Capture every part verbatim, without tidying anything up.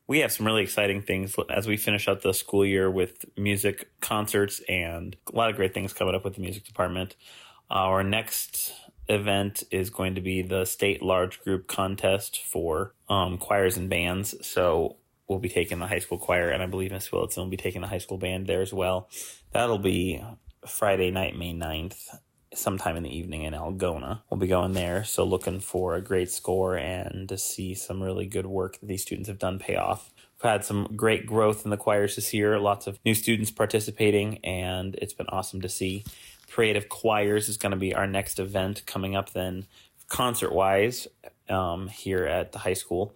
we have some really exciting things as we finish out the school year with music concerts and a lot of great things coming up with the music department. Our next event is going to be the state large group contest for um, choirs and bands. So we'll be taking the high school choir, and I believe Miss Willitson will be taking the high school band there as well. That'll be Friday night, May ninth, sometime in the evening in Algona. We'll be going there, so looking for a great score and to see some really good work that these students have done pay off. We've had some great growth in the choirs this year, lots of new students participating, and it's been awesome to see. Parade of Choirs is going to be our next event coming up then, concert-wise, um, here at the high school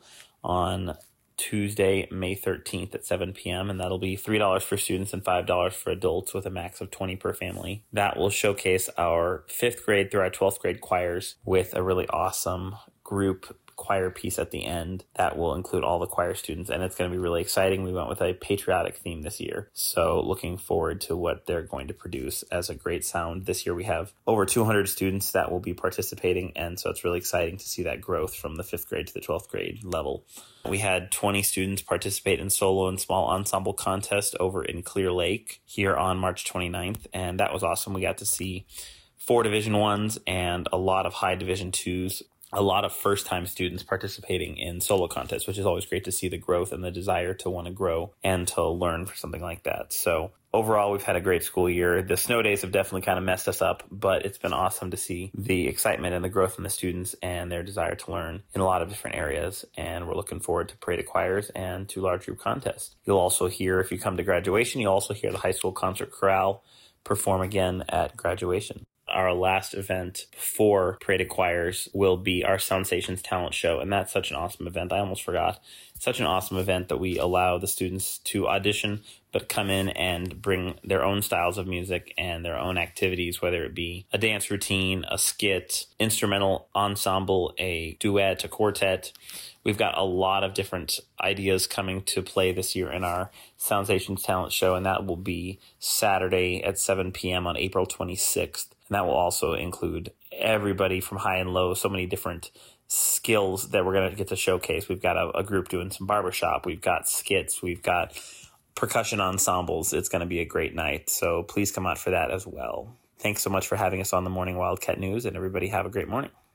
on Tuesday, May thirteenth at seven p.m., and that'll be three dollars for students and five dollars for adults with a max of twenty per family. That will showcase our fifth grade through our twelfth grade choirs with a really awesome group choir piece at the end that will include all the choir students, and it's going to be really exciting. We went with a patriotic theme this year, so looking forward to what they're going to produce as a great sound. This year we have over two hundred students that will be participating, and so it's really exciting to see that growth from the fifth grade to the twelfth grade level. We had twenty students participate in solo and small ensemble contest over in Clear Lake here on March twenty-ninth, and that was awesome. We got to see four Division Ones and a lot of high Division Twos, a lot of first-time students participating in solo contests, which is always great to see the growth and the desire to want to grow and to learn for something like that. So overall, we've had a great school year. The snow days have definitely kind of messed us up, but it's been awesome to see the excitement and the growth in the students and their desire to learn in a lot of different areas. And we're looking forward to Parade of Choirs and to large group contests. You'll also hear, if you come to graduation, you'll also hear the high school concert chorale perform again at graduation. Our last event for Parade of Choirs will be our Sound Stations Talent Show, and that's such an awesome event. I almost forgot. Such an awesome event that we allow the students to audition, but come in and bring their own styles of music and their own activities, whether it be a dance routine, a skit, instrumental ensemble, a duet, a quartet. We've got a lot of different ideas coming to play this year in our Sound Stations Talent Show, and that will be Saturday at seven p.m. on April twenty-sixth. And that will also include everybody from high and low, so many different skills that we're going to get to showcase. We've got a, a group doing some barbershop. We've got skits. We've got percussion ensembles. It's going to be a great night. So please come out for that as well. Thanks so much for having us on the Morning Wildcat News, and everybody have a great morning.